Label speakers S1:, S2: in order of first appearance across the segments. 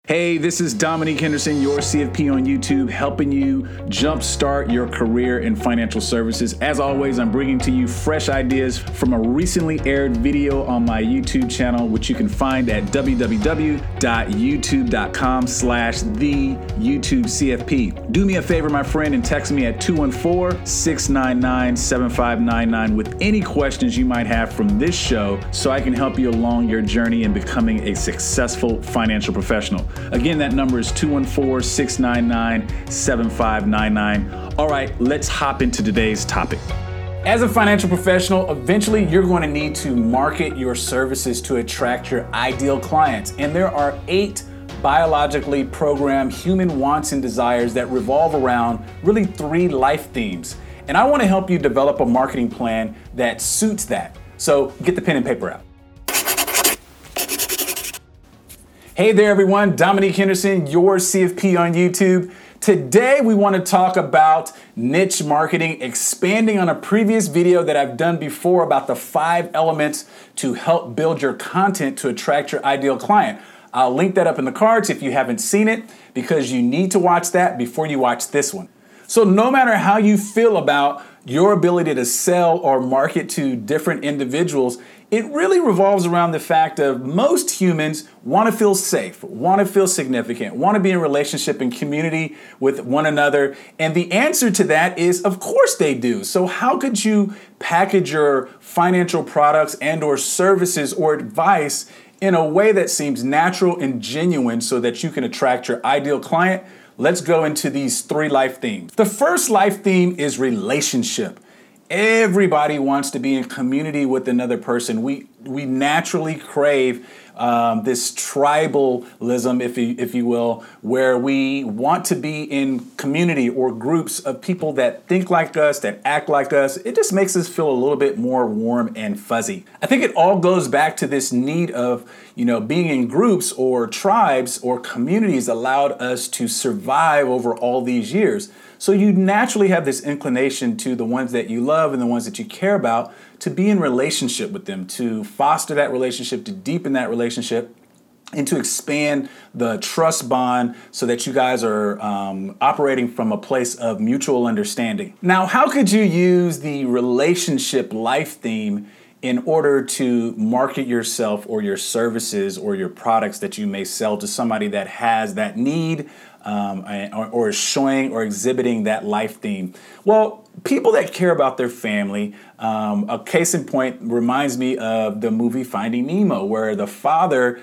S1: Hey, this is Dominique Henderson, your CFP on YouTube, helping you jumpstart your career in financial services. As always, I'm bringing to you fresh ideas from a recently aired video on my YouTube channel, which you can find at www.youtube.com/theyoutubecfp. Do me a favor, my friend, and text me at 214-699-7599 with any questions you might have from this show so I can help you along your journey in becoming a successful financial professional. Again, that number is 214-699-7599. All right, let's hop into today's topic. As a financial professional, eventually you're going to need to market your services to attract your ideal clients. And there are 8 biologically programmed human wants and desires that revolve around really 3 life themes. And I want to help you develop a marketing plan that suits that. So get the pen and paper out. Hey there, everyone. Dominique Henderson, your CFP on YouTube. Today, we want to talk about niche marketing, expanding on a previous video that I've done before about the 5 elements to help build your content to attract your ideal client. I'll link that up in the cards if you haven't seen it, because you need to watch that before you watch this one. So no matter how you feel about your ability to sell or market to different individuals, it really revolves around the fact of most humans want to feel safe, want to feel significant, want to be in relationship and community with one another. And the answer to that is, of course they do. So how could you package your financial products and or services or advice in a way that seems natural and genuine so that you can attract your ideal client? Let's go into these 3 life themes. The first life theme is relationship. Everybody wants to be in community with another person. We naturally crave this tribalism, if you will, where we want to be in community or groups of people that think like us, that act like us. It just makes us feel a little bit more warm and fuzzy. I think it all goes back to this need of, being in groups or tribes or communities allowed us to survive over all these years. So you naturally have this inclination to the ones that you love and the ones that you care about to be in relationship with them, to foster that relationship, to deepen that relationship, and to expand the trust bond so that you guys are operating from a place of mutual understanding. Now, how could you use the relationship life theme in order to market yourself or your services or your products that you may sell to somebody that has that need or is showing or exhibiting that life theme? Well, people that care about their family, a case in point reminds me of the movie Finding Nemo, where the father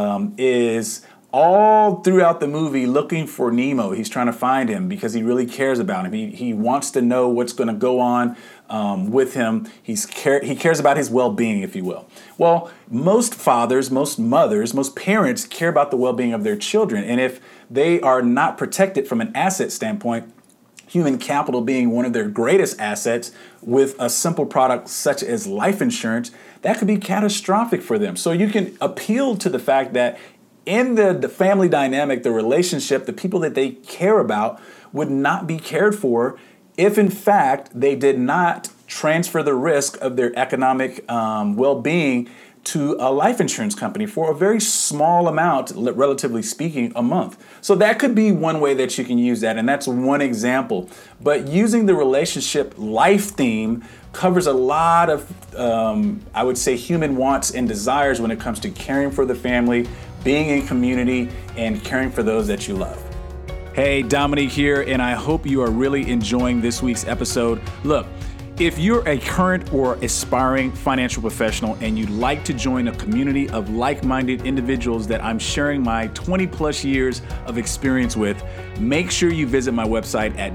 S1: is all throughout the movie looking for Nemo. He's trying to find him because he really cares about him. He wants to know what's going to go on with him. He cares about his well-being, if you will. Well, most fathers, most mothers, most parents care about the well-being of their children. And if they are not protected from an asset standpoint, human capital being one of their greatest assets, with a simple product such as life insurance, that could be catastrophic for them. So you can appeal to the fact that in the family dynamic, the relationship, the people that they care about would not be cared for if, in fact, they did not transfer the risk of their economic well-being to a life insurance company for a very small amount, relatively speaking, a month. So that could be one way that you can use that, and that's one example. But using the relationship life theme covers a lot of, I would say, human wants and desires when it comes to caring for the family, being in community, and caring for those that you love. Hey, Dominique here, and I hope you are really enjoying this week's episode. Look, if you're a current or aspiring financial professional and you'd like to join a community of like-minded individuals that I'm sharing my 20 plus years of experience with, make sure you visit my website at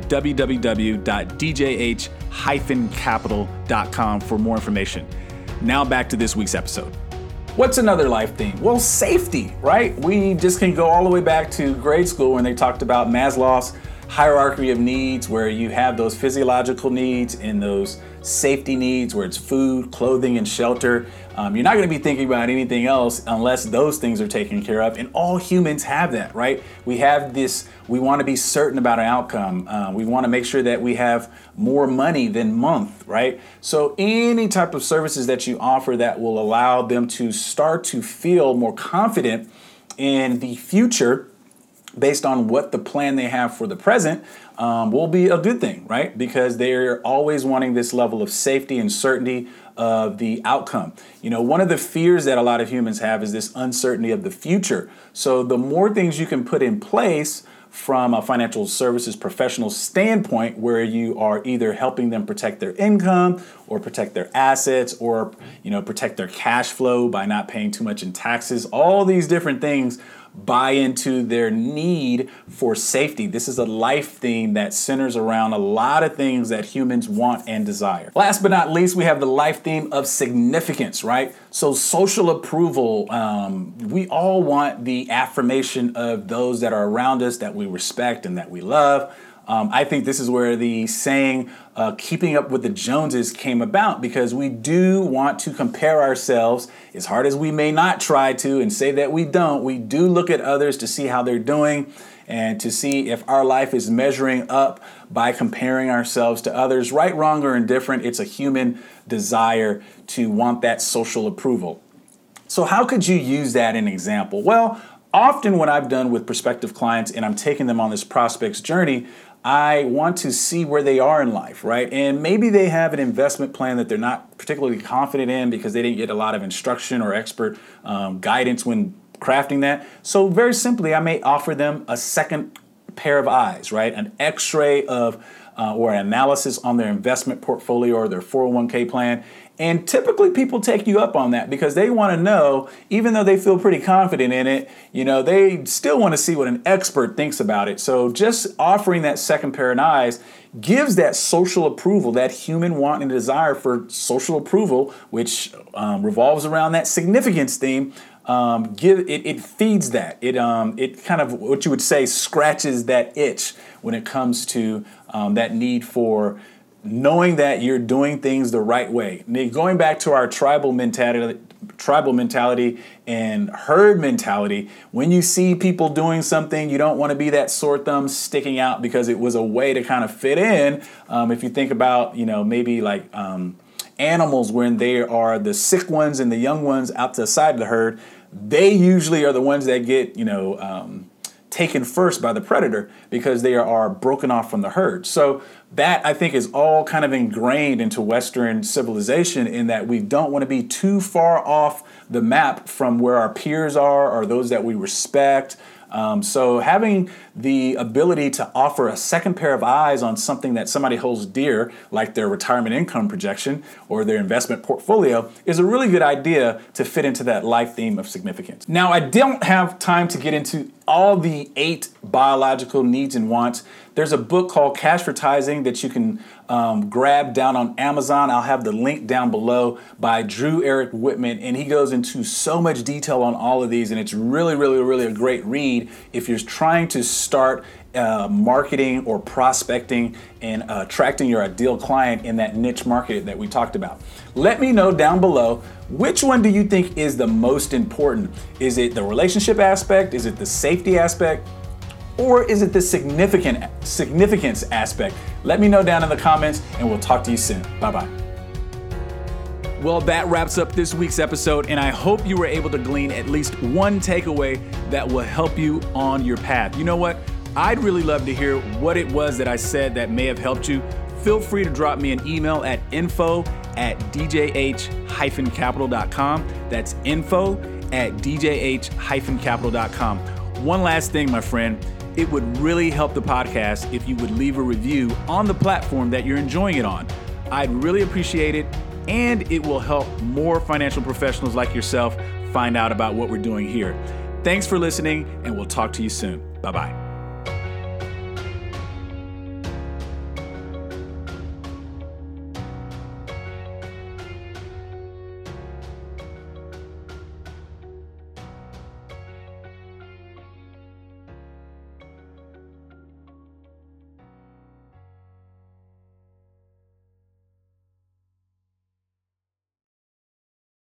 S1: www.djh-capital.com for more information. Now back to this week's episode. What's another life theme? Well, safety, right? We just can go all the way back to grade school when they talked about Maslow's hierarchy of needs, where you have those physiological needs and those safety needs, where it's food, clothing, and shelter. You're not going to be thinking about anything else unless those things are taken care of. And all humans have that, right? We have this, we want to be certain about an outcome. We want to make sure that we have more money than month, right? So any type of services that you offer that will allow them to start to feel more confident in the future based on what the plan they have for the present, will be a good thing, right? Because they're always wanting this level of safety and certainty of the outcome. You know, one of the fears that a lot of humans have is this uncertainty of the future. So the more things you can put in place from a financial services professional standpoint, where you are either helping them protect their income or protect their assets or, protect their cash flow by not paying too much in taxes, all these different things buy into their need for safety. This is a life theme that centers around a lot of things that humans want and desire. Last but not least, we have the life theme of significance, right? So social approval, we all want the affirmation of those that are around us that we respect and that we love. I think this is where the saying, keeping up with the Joneses came about, because we do want to compare ourselves, as hard as we may not try to and say that we don't. We do look at others to see how they're doing and to see if our life is measuring up by comparing ourselves to others. Right, wrong, or indifferent, it's a human desire to want that social approval. So how could you use that in an example? Well, often what I've done with prospective clients, and I'm taking them on this prospect's journey, I want to see where they are in life, right? And maybe they have an investment plan that they're not particularly confident in because they didn't get a lot of instruction or expert guidance when crafting that. So very simply, I may offer them a second pair of eyes, right? An x-ray of or an analysis on their investment portfolio or their 401k plan. And typically people take you up on that because they want to know, even though they feel pretty confident in it, they still want to see what an expert thinks about it. So just offering that second pair of eyes gives that social approval, that human want and desire for social approval, which revolves around that significance theme. It feeds that. It kind of, what you would say, scratches that itch when it comes to that need for knowing that you're doing things the right way. Going back to our tribal mentality and herd mentality, when you see people doing something, you don't want to be that sore thumb sticking out because it was a way to kind of fit in. If you think about, maybe like animals, when they are the sick ones and the young ones out to the side of the herd, they usually are the ones that get, taken first by the predator because they are broken off from the herd. So that, I think, is all kind of ingrained into Western civilization, in that we don't want to be too far off the map from where our peers are or those that we respect. So having the ability to offer a second pair of eyes on something that somebody holds dear, like their retirement income projection or their investment portfolio, is a really good idea to fit into that life theme of significance. Now, I don't have time to get into all the 8 biological needs and wants. There's a book called Cashvertising that you can grab down on Amazon. I'll have the link down below, by Drew Eric Whitman, and he goes into so much detail on all of these, and it's really, really, really a great read if you're trying to start marketing or prospecting and attracting your ideal client in that niche market that we talked about. Let me know down below, which one do you think is the most important? Is it the relationship aspect? Is it the safety aspect? Or is it the significance aspect? Let me know down in the comments, and we'll talk to you soon. Bye-bye. Well, that wraps up this week's episode, and I hope you were able to glean at least one takeaway that will help you on your path. You know what? I'd really love to hear what it was that I said that may have helped you. Feel free to drop me an email at info@djh-capital.com. That's info@djh-capital.com. One last thing, my friend. It would really help the podcast if you would leave a review on the platform that you're enjoying it on. I'd really appreciate it, and it will help more financial professionals like yourself find out about what we're doing here. Thanks for listening, and we'll talk to you soon. Bye-bye.